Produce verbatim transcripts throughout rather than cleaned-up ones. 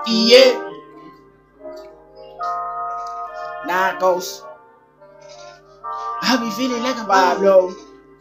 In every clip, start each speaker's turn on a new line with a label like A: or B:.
A: Yeah. Narcos. I be feeling like I'm Pablo.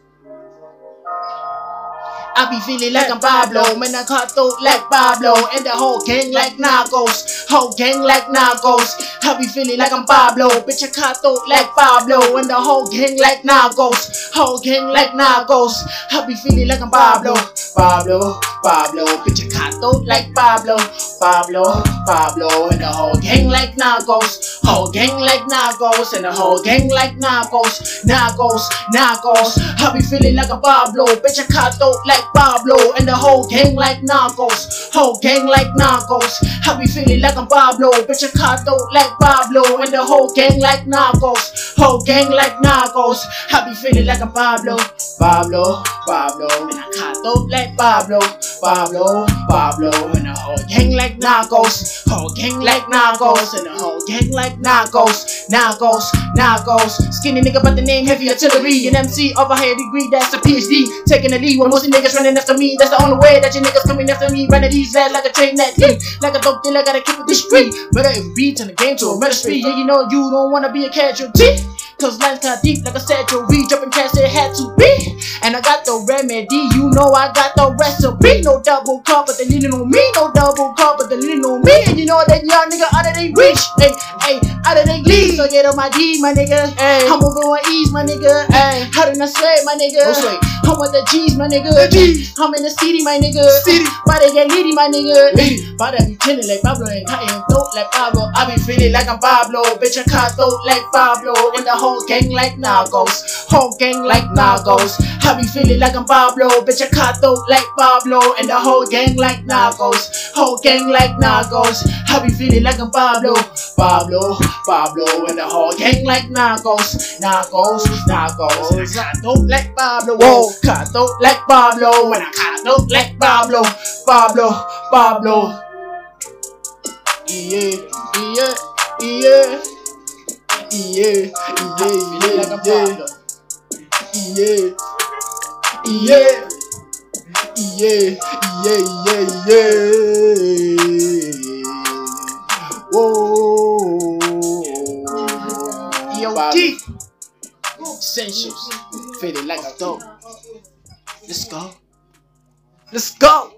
A: I be feeling like I'm Pablo. Man, I cut throat like Pablo. And the whole gang like Narcos. Whole gang like Narcos. I be feeling like I'm Pablo. Bitch, I cut throat like Pablo. And the whole gang like Narcos. Whole gang like Narcos. I be feeling like I'm Pablo. Pablo, Pablo. Bitch, I cut throat like Pablo. Pablo, Pablo. And the whole gang like Narcos. Whole gang like Narcos. And the whole gang like Narcos. Narcos, Narcos. I be feeling like I'm Pablo. Bitch, I cut throat like Pablo. And the whole gang like Narcos. Whole gang like Narcos. I be feeling like I'm Pablo. Bitch, I cut throat like Pablo. And the whole gang like Narcos. Whole gang like Narcos. I be feeling like I'm Pablo. Pablo, Pablo. And I cut throat like Pablo. Pablo, Pablo. And the whole gang like Narcos. Whole gang like Narcos. And the whole gang like Narcos. Narcos, Narcos. Skinny nigga but the name heavy artillery. An M C of a higher degree, that's a P H D. Taking the lead when most of niggas running after me. That's the only way that you niggas coming after me. Running these lads like a train that lead. Like a dope dealer, gotta keep with the street. Better if we turn the game to a murder spree. Yeah, you know you don't wanna be a casualty. Cause lines got deep like I said, you reach up and cash it had to be. And I got the remedy, you know I got the recipe. No double cup, but they leaning on me. No double cup, but they leaning on me. And you know that young nigga out of they reach. Hey, hey, out of they league. So get on my D, my nigga. Hey, I'm moving on ease, my nigga. Hey, how did I sweat, my nigga? No sweat. I'm with the G's, my nigga. The G's. I'm in the city, my nigga. City. Why they get litty, my nigga? Litty. Why they be chilling like Pablo and cutting throat like Pablo? I be feeling like I'm Pablo. Bitch, I cut throat like Pablo. And the whole gang like Narcos. Whole gang like Narcos. I be feeling like I'm Pablo. Bitch, I cut throat like Pablo. And the whole gang like Narcos. Whole gang like Narcos. I be feeling like I'm Pablo. Pablo, Pablo. And the whole gang like Narcos. Narcos, Narcos. And I cut throat like Pablo. Whoa. Cut throat like Pablo. And I cut throat like Pablo. Pablo, Pablo. Yeah, yeah, yeah. Yeah, yeah, yeah, like yeah, yeah, yeah, yeah, yeah, yeah, yeah. Whoa, yo, G, Essentials, feeling like a dope. Let's go, let's go.